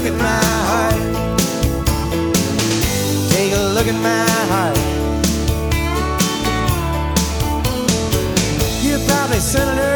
look at my heart. Take a look at my heart. You're probably Senator